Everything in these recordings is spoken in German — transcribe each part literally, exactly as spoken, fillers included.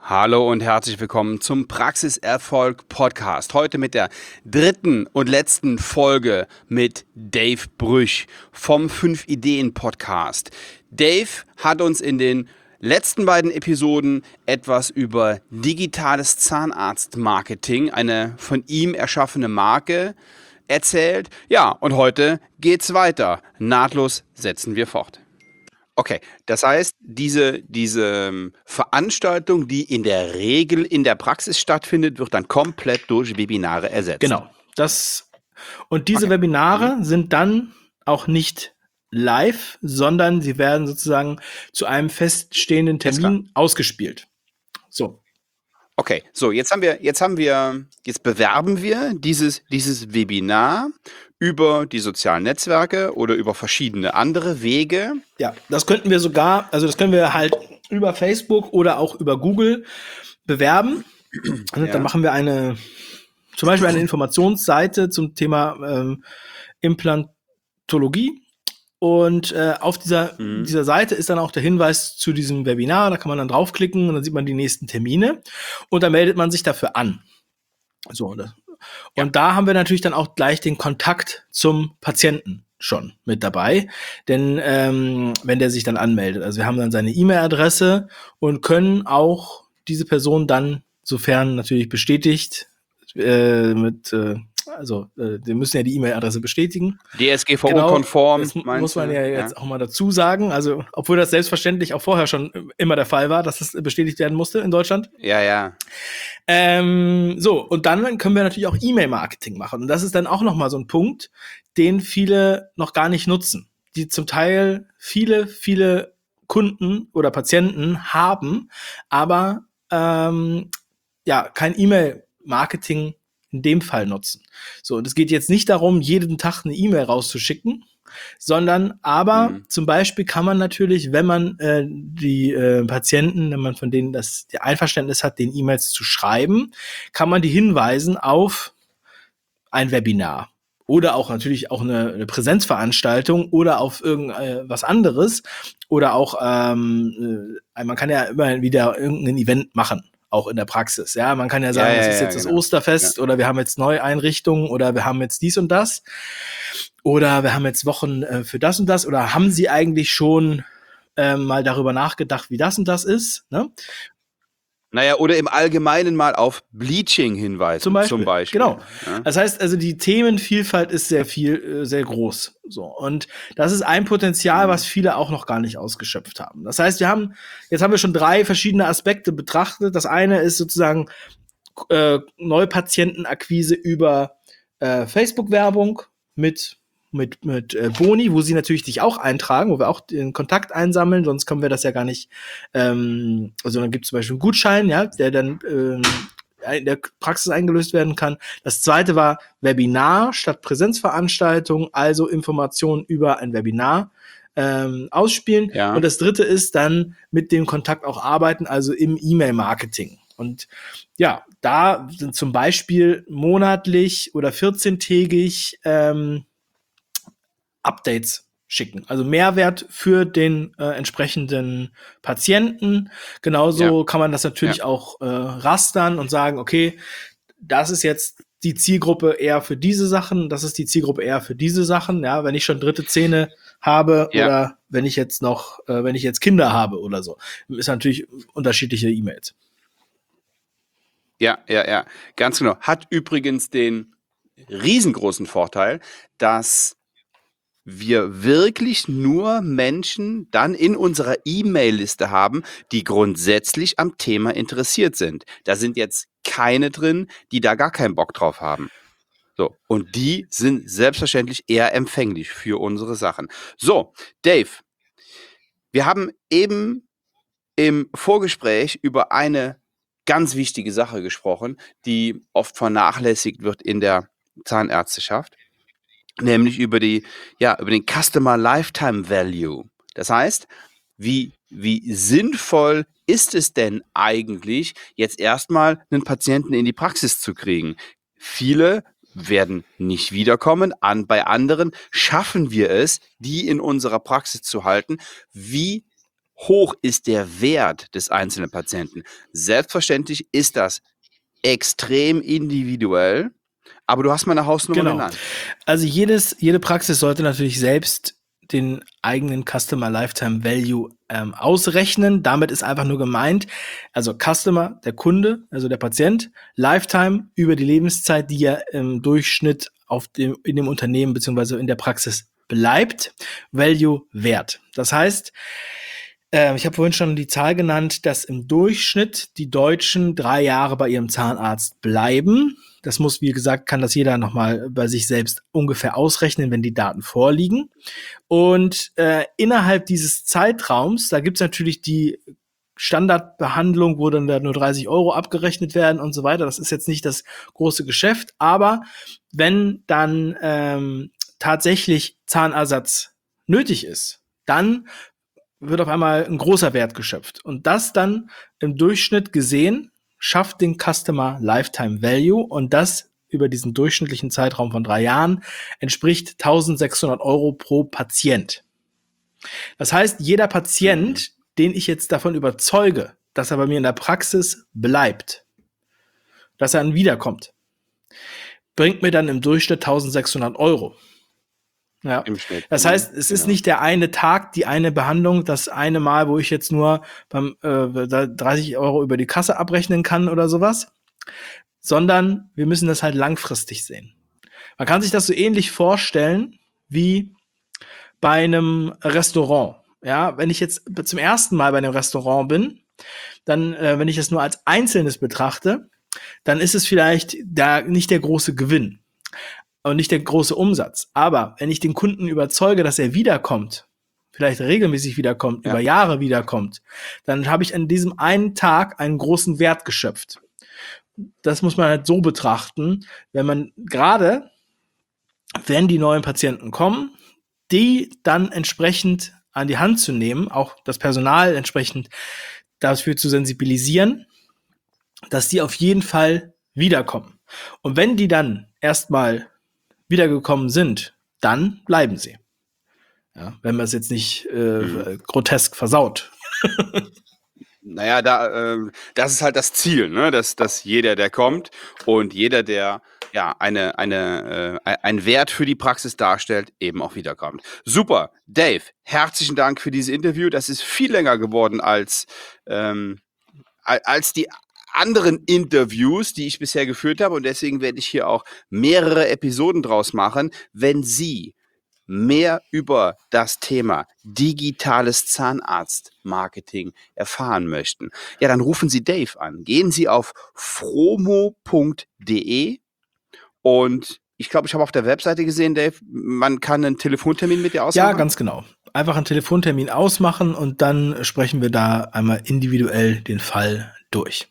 Hallo und herzlich willkommen zum Praxiserfolg Podcast. Heute mit der dritten und letzten Folge mit Dave Brüch vom fünf Ideen Podcast. Dave hat uns in den letzten beiden Episoden etwas über digitales Zahnarztmarketing, eine von ihm erschaffene Marke, erzählt. Ja, und heute geht's weiter. Nahtlos setzen wir fort. Okay, das heißt, diese, diese ähm, Veranstaltung, die in der Regel in der Praxis stattfindet, wird dann komplett durch Webinare ersetzt. Genau. Das, und diese Okay. Webinare sind dann auch nicht live, sondern sie werden sozusagen zu einem feststehenden Ist klar. Termin ausgespielt. So. Okay, so jetzt haben wir, jetzt haben wir, jetzt bewerben wir dieses, dieses Webinar über die sozialen Netzwerke oder über verschiedene andere Wege. Ja, das könnten wir sogar, also das können wir halt über Facebook oder auch über Google bewerben. Und Ja. dann machen wir eine, zum Beispiel eine Informationsseite zum Thema ähm, Implantologie. Und äh, auf dieser, Mhm. dieser Seite ist dann auch der Hinweis zu diesem Webinar. Da kann man dann draufklicken und dann sieht man die nächsten Termine. Und dann meldet man sich dafür an. So, und, und Ja. da haben wir natürlich dann auch gleich den Kontakt zum Patienten schon mit dabei. Denn ähm, wenn der sich dann anmeldet, also wir haben dann seine E-Mail-Adresse und können auch diese Person dann, sofern natürlich bestätigt, äh, mit äh, also äh, wir müssen ja die E-Mail-Adresse bestätigen. D S G V O-konform, das meinst muss man du? ja jetzt auch mal dazu sagen. Also, obwohl das selbstverständlich auch vorher schon immer der Fall war, dass das bestätigt werden musste in Deutschland. Ja, ja. Ähm, so, und dann können wir natürlich auch E-Mail-Marketing machen. Und das ist dann auch nochmal so ein Punkt, den viele noch gar nicht nutzen. Die zum Teil viele, viele Kunden oder Patienten haben, aber ähm, ja, kein E-Mail-Marketing in dem Fall nutzen. So, und es geht jetzt nicht darum, jeden Tag eine E-Mail rauszuschicken, sondern aber Mhm. zum Beispiel kann man natürlich, wenn man äh, die äh, Patienten, wenn man von denen das die Einverständnis hat, den E-Mails zu schreiben, kann man die hinweisen auf ein Webinar oder auch natürlich auch eine, eine Präsenzveranstaltung oder auf irgendwas anderes oder auch ähm, äh, man kann ja immer wieder irgendein Event machen. Auch in der Praxis. Ja, man kann ja sagen, Ja, es ja, ist ja, jetzt das genau. Osterfest Ja. oder wir haben jetzt Neueinrichtungen oder wir haben jetzt dies und das oder wir haben jetzt Wochen äh, für das und das oder haben Sie eigentlich schon äh, mal darüber nachgedacht, wie das und das ist? Ne? Naja, oder im Allgemeinen mal auf Bleaching hinweisen, Zum Beispiel. zum Beispiel. Genau. Ja. Das heißt also, die Themenvielfalt ist sehr viel, äh, sehr groß. So. Und das ist ein Potenzial, Mhm. was viele auch noch gar nicht ausgeschöpft haben. Das heißt, wir haben, jetzt haben wir schon drei verschiedene Aspekte betrachtet. Das eine ist sozusagen äh, Neupatientenakquise über äh, Facebook-Werbung mit mit mit äh, Boni, wo sie natürlich dich auch eintragen, wo wir auch den Kontakt einsammeln, sonst können wir das ja gar nicht. Ähm, also dann gibt es zum Beispiel einen Gutschein, ja, der dann ähm, in der Praxis eingelöst werden kann. Das zweite war Webinar statt Präsenzveranstaltung, also Informationen über ein Webinar ähm, ausspielen. Ja. Und das dritte ist dann mit dem Kontakt auch arbeiten, also im E-Mail-Marketing. Und ja, da sind zum Beispiel monatlich oder vierzehntägig ähm, Updates schicken. Also Mehrwert für den äh, entsprechenden Patienten. Genauso Ja. kann man das natürlich Ja. auch äh, rastern und sagen, okay, das ist jetzt die Zielgruppe eher für diese Sachen, das ist die Zielgruppe eher für diese Sachen. Ja, wenn ich schon dritte Zähne habe Ja. oder wenn ich jetzt noch, äh, wenn ich jetzt Kinder habe oder so, ist natürlich unterschiedliche E-Mails. Ja, ja, ja, ganz genau. Hat übrigens den riesengroßen Vorteil, dass wir wirklich nur Menschen dann in unserer E-Mail-Liste haben, die grundsätzlich am Thema interessiert sind. Da sind jetzt keine drin, die da gar keinen Bock drauf haben. So, und die sind selbstverständlich eher empfänglich für unsere Sachen. So, Dave, wir haben eben im Vorgespräch über eine ganz wichtige Sache gesprochen, die oft vernachlässigt wird in der Zahnärzteschaft, nämlich über die, ja, über den Customer Lifetime Value. Das heißt, wie, wie sinnvoll ist es denn eigentlich, jetzt erstmal einen Patienten in die Praxis zu kriegen? Viele werden nicht wiederkommen. An, bei anderen schaffen wir es, die in unserer Praxis zu halten. Wie hoch ist der Wert des einzelnen Patienten? Selbstverständlich ist das extrem individuell, aber du hast mal eine Hausnummer Genau. genannt. Also jedes, jede Praxis sollte natürlich selbst den eigenen Customer Lifetime Value ähm, ausrechnen. Damit ist einfach nur gemeint, also Customer, der Kunde, also der Patient, Lifetime über die Lebenszeit, die ja im Durchschnitt auf dem, in dem Unternehmen beziehungsweise in der Praxis bleibt, Value Wert. Das heißt, äh, ich habe vorhin schon die Zahl genannt, dass im Durchschnitt die Deutschen drei Jahre bei ihrem Zahnarzt bleiben. Das muss, wie gesagt, kann das jeder nochmal bei sich selbst ungefähr ausrechnen, wenn die Daten vorliegen. Und äh, innerhalb dieses Zeitraums, da gibt's natürlich die Standardbehandlung, wo dann da nur dreißig Euro abgerechnet werden und so weiter. Das ist jetzt nicht das große Geschäft, aber wenn dann ähm, tatsächlich Zahnersatz nötig ist, dann wird auf einmal ein großer Wert geschöpft. Und das dann im Durchschnitt gesehen schafft den Customer Lifetime Value und das über diesen durchschnittlichen Zeitraum von drei Jahren entspricht eintausendsechshundert Euro pro Patient. Das heißt, jeder Patient, den ich jetzt davon überzeuge, dass er bei mir in der Praxis bleibt, dass er dann wiederkommt, bringt mir dann im Durchschnitt eintausendsechshundert Euro. Ja. Im Schnitt. Das heißt, es ist Genau. nicht der eine Tag, die eine Behandlung, das eine Mal, wo ich jetzt nur beim äh, dreißig Euro über die Kasse abrechnen kann oder sowas, sondern wir müssen das halt langfristig sehen. Man kann sich das so ähnlich vorstellen wie bei einem Restaurant. Ja, wenn ich jetzt zum ersten Mal bei einem Restaurant bin, dann, äh, wenn ich es nur als Einzelnes betrachte, dann ist es vielleicht da nicht der große Gewinn und nicht der große Umsatz. Aber wenn ich den Kunden überzeuge, dass er wiederkommt, vielleicht regelmäßig wiederkommt, Ja. über Jahre wiederkommt, dann habe ich an diesem einen Tag einen großen Wert geschöpft. Das muss man halt so betrachten, wenn man gerade, wenn die neuen Patienten kommen, die dann entsprechend an die Hand zu nehmen, auch das Personal entsprechend dafür zu sensibilisieren, dass die auf jeden Fall wiederkommen. Und wenn die dann erstmal wiedergekommen sind, dann bleiben sie. Ja, wenn man es jetzt nicht äh, Mhm. grotesk versaut. Naja, da, äh, das ist halt das Ziel, ne? dass, dass jeder, der kommt und jeder, der ja eine, eine, äh, einen Wert für die Praxis darstellt, eben auch wiederkommt. Super, Dave, herzlichen Dank für dieses Interview. Das ist viel länger geworden als, ähm, al- als die anderen Interviews, die ich bisher geführt habe. Und deswegen werde ich hier auch mehrere Episoden draus machen. Wenn Sie mehr über das Thema digitales Zahnarztmarketing erfahren möchten, ja, dann rufen Sie Dave an. Gehen Sie auf fromo punkt de und ich glaube, ich habe auf der Webseite gesehen, Dave, man kann einen Telefontermin mit dir ausmachen. Ja, ganz genau. Einfach einen Telefontermin ausmachen und dann sprechen wir da einmal individuell den Fall durch.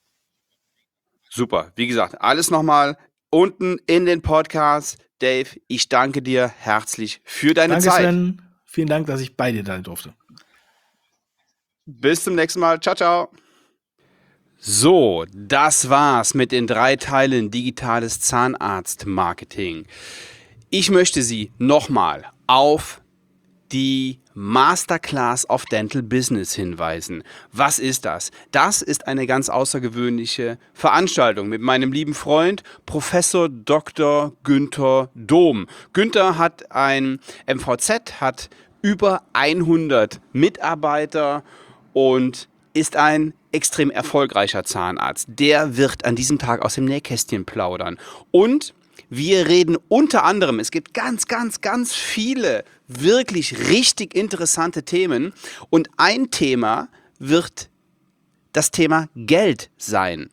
Super. Wie gesagt, alles nochmal unten in den Podcast. Dave, ich danke dir herzlich für deine Danke, Zeit. Sven. Vielen Dank, dass ich bei dir sein durfte. Bis zum nächsten Mal. Ciao, ciao. So, das war's mit den drei Teilen digitales Zahnarztmarketing. Ich möchte Sie nochmal auf die Masterclass of Dental Business hinweisen. Was ist das? Das ist eine ganz außergewöhnliche Veranstaltung mit meinem lieben Freund Professor Doktor Günther Dom. Günther hat ein M V Z, hat über hundert Mitarbeiter und ist ein extrem erfolgreicher Zahnarzt. Der wird an diesem Tag aus dem Nähkästchen plaudern. Und wir reden unter anderem, es gibt ganz, ganz, ganz viele wirklich richtig interessante Themen. Und ein Thema wird das Thema Geld sein.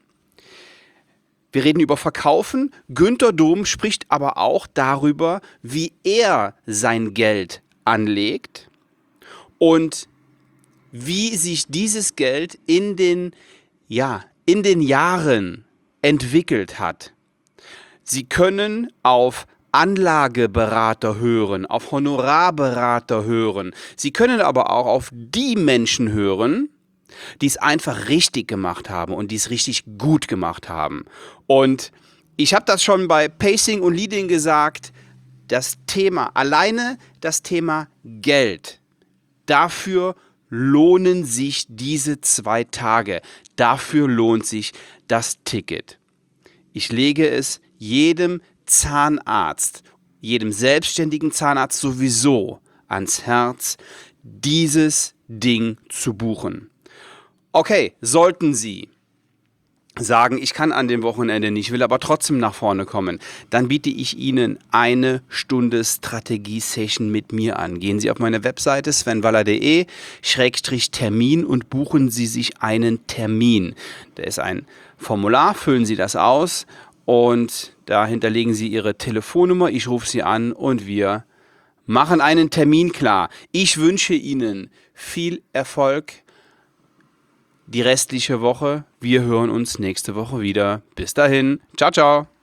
Wir reden über Verkaufen. Günther Dom spricht aber auch darüber, wie er sein Geld anlegt und wie sich dieses Geld in den, ja, in den Jahren entwickelt hat. Sie können auf Anlageberater hören, auf Honorarberater hören. Sie können aber auch auf die Menschen hören, die es einfach richtig gemacht haben und die es richtig gut gemacht haben. Und ich habe das schon bei Pacing und Leading gesagt, das Thema, alleine das Thema Geld, dafür lohnen sich diese zwei Tage. Dafür lohnt sich das Ticket. Ich lege es jedem Zahnarzt, jedem selbstständigen Zahnarzt sowieso ans Herz, dieses Ding zu buchen. Okay, sollten Sie sagen, ich kann an dem Wochenende nicht, will aber trotzdem nach vorne kommen, dann biete ich Ihnen eine Stunde Strategie-Session mit mir an. Gehen Sie auf meine Webseite svenwaller punkt de Schrägstrich Termin und buchen Sie sich einen Termin. Da ist ein Formular, füllen Sie das aus und da hinterlegen Sie Ihre Telefonnummer, ich rufe Sie an und wir machen einen Termin klar. Ich wünsche Ihnen viel Erfolg die restliche Woche. Wir hören uns nächste Woche wieder. Bis dahin. Ciao, ciao.